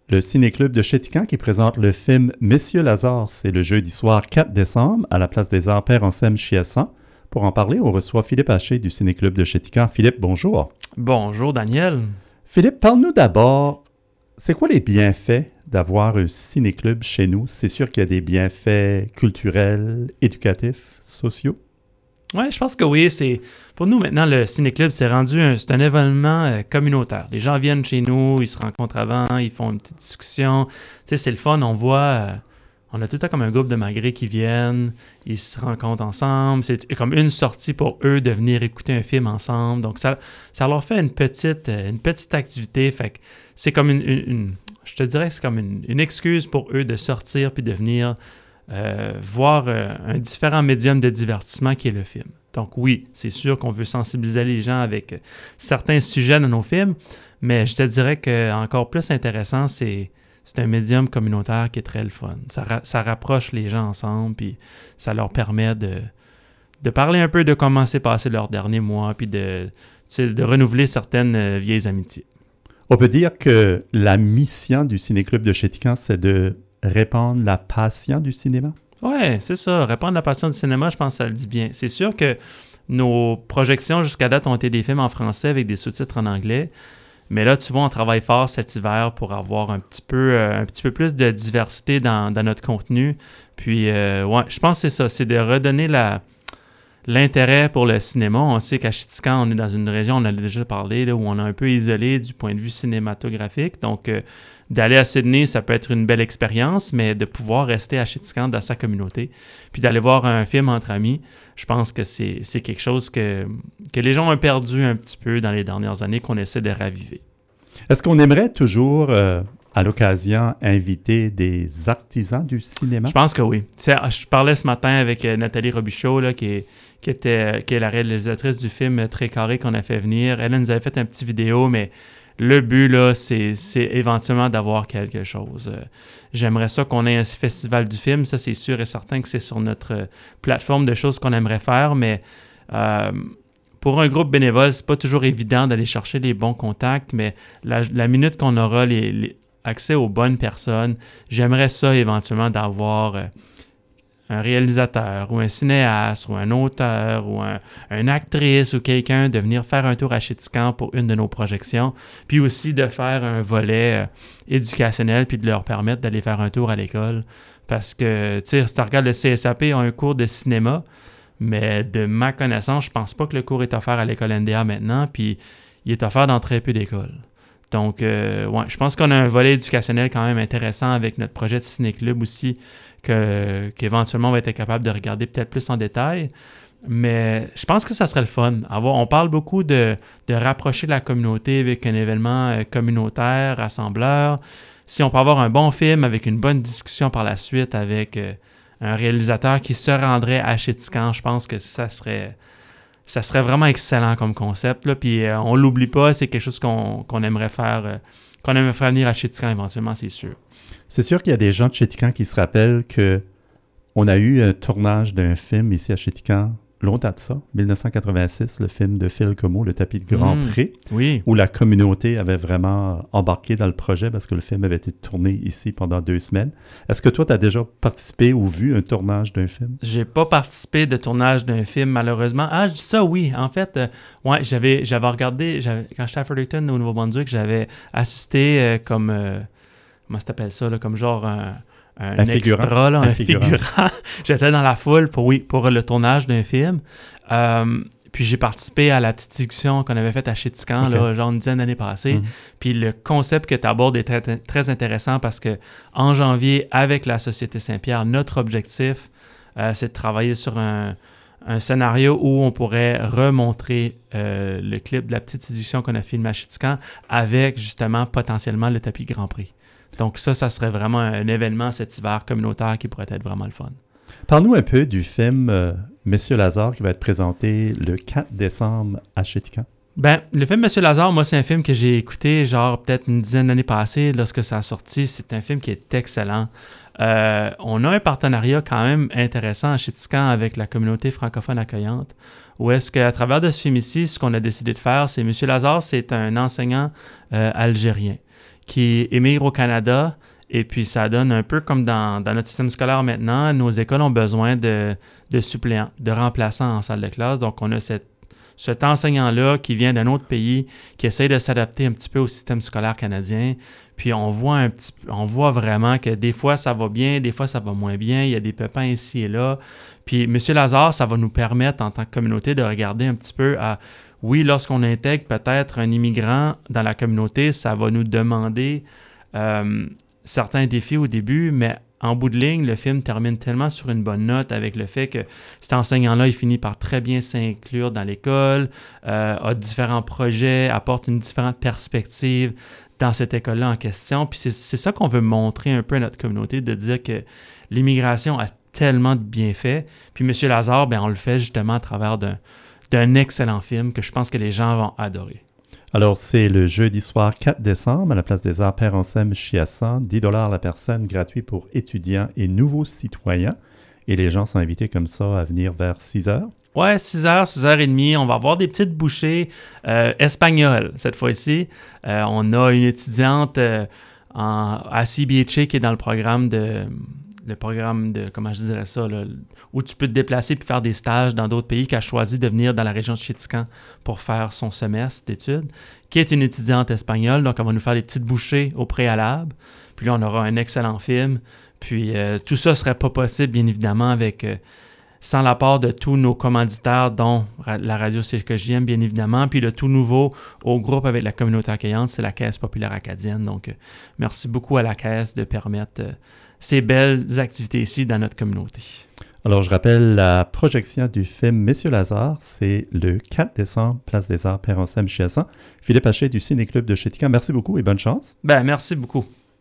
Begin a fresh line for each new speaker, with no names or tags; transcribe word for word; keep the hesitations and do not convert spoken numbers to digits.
le Ciné-Club de Chéticamp qui présente le film Monsieur Lazare. C'est le jeudi soir quatre décembre à la Place des Arts Père-Anselme-Chiasson. Pour en parler, on reçoit Philippe Haché du Ciné-Club de Chéticamp. Philippe, bonjour.
Bonjour, Daniel.
Philippe, parle-nous d'abord, c'est quoi les bienfaits d'avoir un ciné-club chez nous? C'est sûr qu'il y a des bienfaits culturels, éducatifs, sociaux.
Oui, je pense que oui. C'est pour nous, maintenant, le ciné-club, c'est rendu un, c'est un événement euh, communautaire. Les gens viennent chez nous, ils se rencontrent avant, ils font une petite discussion. Tu sais, c'est le fun. On voit, euh, on a tout le temps comme un groupe de malgrés qui viennent, ils se rencontrent ensemble. C'est comme une sortie pour eux de venir écouter un film ensemble. Donc, ça, ça leur fait une petite, euh, une petite activité. Fait que c'est comme une, une, une je te dirais que c'est comme une, une excuse pour eux de sortir puis de venir Euh, voir euh, un différent médium de divertissement qui est le film. Donc oui, c'est sûr qu'on veut sensibiliser les gens avec euh, certains sujets dans nos films, mais je te dirais qu'encore plus intéressant, c'est, c'est un médium communautaire qui est très le fun. Ça, ra- ça rapproche les gens ensemble, puis ça leur permet de, de parler un peu de comment s'est passé leur dernier mois, puis de, de renouveler certaines euh, vieilles amitiés.
On peut dire que la mission du Ciné-Club de Chéticamp, c'est de répandre la passion du cinéma?
Oui, c'est ça. Répandre la passion du cinéma, je pense que ça le dit bien. C'est sûr que nos projections jusqu'à date ont été des films en français avec des sous-titres en anglais. Mais là, tu vois, on travaille fort cet hiver pour avoir un petit peu, euh, un petit peu plus de diversité dans, dans notre contenu. Puis, euh, ouais, je pense que c'est ça. C'est de redonner la, l'intérêt pour le cinéma. On sait qu'à Chéticamp, on est dans une région, on en a déjà parlé, là, où on est un peu isolé du point de vue cinématographique. Donc, euh, d'aller à Sydney, ça peut être une belle expérience, mais de pouvoir rester à Chéticamp dans sa communauté, puis d'aller voir un film entre amis, je pense que c'est, c'est quelque chose que, que les gens ont perdu un petit peu dans les dernières années, qu'on essaie de raviver.
Est-ce qu'on aimerait toujours, euh, à l'occasion, inviter des artisans du cinéma?
Je pense que oui. C'est, je parlais ce matin avec euh, Nathalie Robichaud, là, qui est, qui, était, qui est la réalisatrice du film Très Carré qu'on a fait venir. Elle, elle nous avait fait un petit vidéo, mais le but, là, c'est, c'est éventuellement d'avoir quelque chose. Euh, j'aimerais ça qu'on ait un festival du film. Ça, c'est sûr et certain que c'est sur notre euh, plateforme de choses qu'on aimerait faire, mais euh, pour un groupe bénévole, c'est pas toujours évident d'aller chercher les bons contacts, mais la, la minute qu'on aura les, les accès aux bonnes personnes, j'aimerais ça éventuellement d'avoir euh, un réalisateur ou un cinéaste ou un auteur ou un, une actrice ou quelqu'un de venir faire un tour à Chéticamp pour une de nos projections, puis aussi de faire un volet euh, éducationnel puis de leur permettre d'aller faire un tour à l'école. Parce que, tu sais, si tu regardes le C S A P, ils ont un cours de cinéma, mais de ma connaissance, je pense pas que le cours est offert à l'école N D A maintenant, puis il est offert dans très peu d'écoles. Donc, euh, ouais, je pense qu'on a un volet éducationnel quand même intéressant avec notre projet de ciné-club aussi, que, qu'éventuellement on va être capable de regarder peut-être plus en détail. Mais je pense que ça serait le fun. Avoir, on parle beaucoup de, de rapprocher la communauté avec un événement euh, communautaire, rassembleur. Si on peut avoir un bon film avec une bonne discussion par la suite avec euh, un réalisateur qui se rendrait à Chéticamp, je pense que ça serait... Ça serait vraiment excellent comme concept, là. Puis euh, on l'oublie pas, c'est quelque chose qu'on, qu'on aimerait faire, euh, qu'on aimerait faire venir à Chéticamp éventuellement, c'est sûr.
C'est sûr qu'il y a des gens de Chéticamp qui se rappellent qu'on a eu un tournage d'un film ici à Chéticamp, longtemps de ça, dix-neuf cent quatre-vingt-six, le film de Phil Comeau, Le tapis de Grand
mmh,
Prix,
oui.
où la communauté avait vraiment embarqué dans le projet parce que le film avait été tourné ici pendant deux semaines. Est-ce que toi, tu as déjà participé ou vu un tournage d'un film?
J'ai pas participé de tournage d'un film, malheureusement. Ah, je dis ça, oui. En fait, euh, ouais, j'avais, j'avais regardé, j'avais, quand j'étais à Fredericton, au Nouveau-Brunswick, j'avais assisté euh, comme, euh, comment ça s'appelle ça, là, comme genre un... Un, un
figurant.
extra, là, un,
un figurant.
figurant. J'étais dans la foule pour, oui, pour le tournage d'un film. Euh, puis j'ai participé à la petite discussion qu'on avait faite à Chéticamp, okay. là, genre une dizaine d'années passées. Mm-hmm. Puis le concept que tu abordes est très, très intéressant parce que en janvier, avec la Société Saint-Pierre, notre objectif, euh, c'est de travailler sur un, un scénario où on pourrait remontrer euh, le clip de la petite édition qu'on a filmé à Chéticamp avec justement potentiellement le tapis Grand Prix. Donc ça, ça serait vraiment un événement cet hiver communautaire qui pourrait être vraiment le fun.
Parle-nous un peu du film euh, Monsieur Lazare qui va être présenté le quatre décembre à Chéticamp.
Ben, le film Monsieur Lazare, moi, c'est un film que j'ai écouté genre peut-être une dizaine d'années passées lorsque ça a sorti. C'est un film qui est excellent. Euh, on a un partenariat quand même intéressant à Chéticamp avec la communauté francophone accueillante, où est-ce qu'à travers de ce film ici, ce qu'on a décidé de faire, c'est Monsieur Lazare, c'est un enseignant euh, algérien qui émigrent au Canada. Et puis, ça donne un peu comme dans, dans notre système scolaire maintenant, nos écoles ont besoin de, de suppléants, de remplaçants en salle de classe. Donc, on a cette, cet enseignant-là qui vient d'un autre pays, qui essaye de s'adapter un petit peu au système scolaire canadien. Puis, on voit, un petit, on voit vraiment que des fois, ça va bien, des fois, ça va moins bien. Il y a des pépins ici et là. Puis, M. Lazare, ça va nous permettre, en tant que communauté, de regarder un petit peu à... Oui, lorsqu'on intègre peut-être un immigrant dans la communauté, ça va nous demander... Euh, certains défis au début, mais en bout de ligne, le film termine tellement sur une bonne note avec le fait que cet enseignant-là, il finit par très bien s'inclure dans l'école, euh, a différents projets, apporte une différente perspective dans cette école-là en question. Puis c'est, c'est ça qu'on veut montrer un peu à notre communauté, de dire que l'immigration a tellement de bienfaits. Puis M. Lazare, ben, on le fait justement à travers d'un, d'un excellent film que je pense que les gens vont adorer.
Alors, c'est le jeudi soir quatre décembre à la place des Arts Père Anselme Chiasson, dix dollars la personne, gratuit pour étudiants et nouveaux citoyens. Et les gens sont invités comme ça à venir vers six heures.
Ouais, six heures, six heures trente. On va avoir des petites bouchées euh, espagnoles cette fois-ci. Euh, on a une étudiante euh, en, à C B H A qui est dans le programme de... le programme de, comment je dirais ça, là, où tu peux te déplacer et faire des stages dans d'autres pays, qui a choisi de venir dans la région de Chéticamp pour faire son semestre d'études, qui est une étudiante espagnole. Donc, elle va nous faire des petites bouchées au préalable. Puis là, on aura un excellent film. Puis euh, tout ça ne serait pas possible, bien évidemment, avec euh, sans l'apport de tous nos commanditaires, dont la radio C K J M, bien évidemment. Puis le tout nouveau au groupe avec la communauté accueillante, c'est la Caisse populaire acadienne. Donc, euh, merci beaucoup à la Caisse de permettre... Euh, ces belles activités ici dans notre communauté.
Alors, je rappelle la projection du film Monsieur Lazare, c'est le quatre décembre, place des Arts Père Anselme Chiasson. Philippe Haché du Ciné-Club de Chéticamp, merci beaucoup et bonne chance.
Ben, merci beaucoup.